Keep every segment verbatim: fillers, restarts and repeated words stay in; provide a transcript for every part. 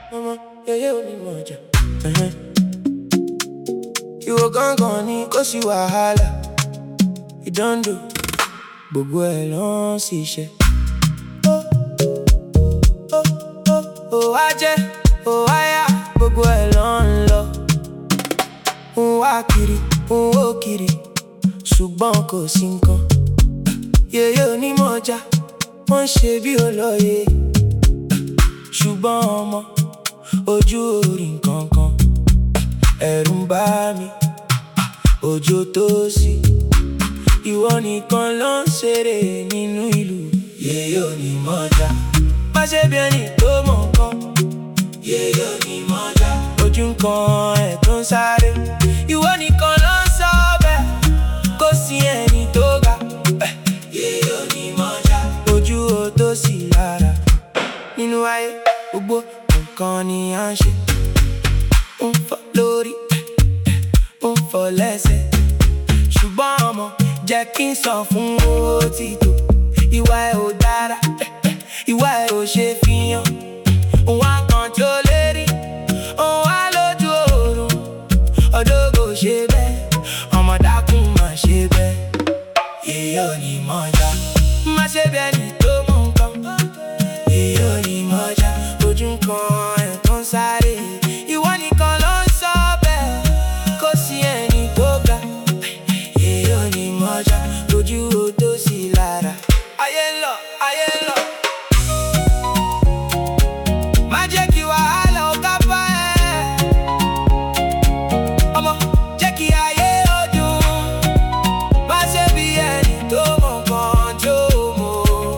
Mama, yeah, yeah, only moja. Uh-huh. You gon' gon' ni kò sí wàhálà. You don't do. Gbogbo ẹ̀ ló ń ṣiṣẹ́. Oh, oh, oh, oh, ajẹ́, oh, aya. Gbogbo ẹ̀ ló ń lọ. Ń wá kiri, ń wó kiri. Ṣùgbọ́n kò sí nǹkan. Yèyé onímọ̀ọ́jà, wọ́n ṣe bí olóye. Ṣùgbọ́n ọmọ, ojú orí nǹkankan. Ẹ̀rù ń bà mí, òjò tó sí. Ìwọ nìkan ló ń ṣeré nínú ìlú. Yèyé onímọ̀ọ́jà, má ṣe bí ẹni tó mọ̀ nǹkan. Yèyé onímọ̀ọ́jà, ojú nǹkan ẹ̀ tó ń sáré. Ìwọ nìkan ló ń sọ bẹ́ẹ̀, kò sí ẹni tó ga. Yèyé onímọ̀ọ́jà, ojú o tó sí lára. Nínú ayé gbogbo nǹkan ni à ń ṣe. Ń fọ́ lórí, ń fọ́ lẹ́sẹ̀. Ṣùgbọ́n ọmọ, jẹ́ kí n sọ fún òtítọ́. Ìwà ẹ̀ ò dára, ìwà ẹ̀ ò ṣe fihàn. Òun kan tí ó lè rí, òun wá lójú oorun. Ọ̀dọ́ kò ṣe bẹ́ẹ̀, ọmọ dákun má ṣe bẹ́ẹ̀. Yèyé onímọ̀ọ́jà, má ṣe bí ẹni tó mọ̀ nǹkan. Yèyé onímọ̀ọ́jà, ojú nǹkan ẹ̀ tó ń sáré. Ìwọ nìkan ló ń sọ bẹ́ẹ̀, kò sí ẹni tó ga. Yèyé onímọ̀ọ́jà, lójú o tó sí lára. Ayé ń lọ, ayé ń lọ. Má jẹ́ kí wàhálà ó kápá ẹ. Ọmọ, jẹ́ kí ayé ó dùn. Má ṣe bí ẹni tó mọ̀ nǹkan tó mọ̀.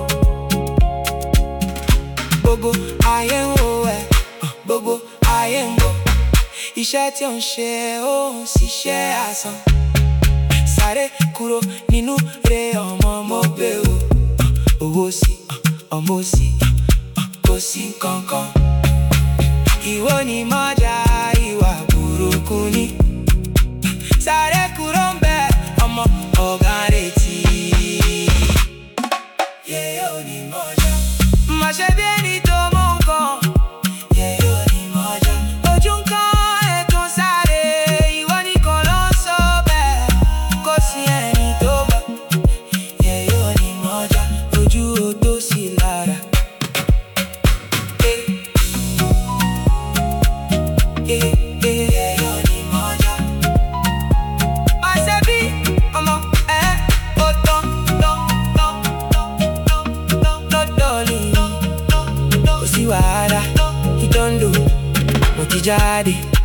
Gbogbo ayé ń wo ẹ, gbogbo ayé ń wò. Iṣẹ́ tí ò ń ṣe ó ń ṣiṣẹ́ àsán. Sáré kúrò nínú rẹ̀ ọmọ mo gbé o. Owó sí, ọmọ sí, kò sí kankan. Ìwọ onímọ̀ọ́jà, ìwà burúkú ni. Sáré kúrò ń bẹ̀, ọmọ ọ̀gá retí. Yèyé onímọ̀ọ́jà, má ṣe bí ẹni tó mọ̀ nǹkan. Yèyé onímọ̀ọ́jà, ojú nǹkan ẹ̀ tó ń sáré. Ìwọ nìkan ló ń sọ bẹ́ẹ̀, kò sí ẹni tó ga. Yèyé onímọ̀ọ́jà, ojú o tó sí lára. Eh, eh, eh. Yèyé onímọ̀ọ́jà, má ṣe bí ọmọ ẹ̀ ó tán, tán, tán, tán, tán, tán, lọ́dọ̀ ni. Kò sí wàhálà, ìdánwò, mo ti jáde.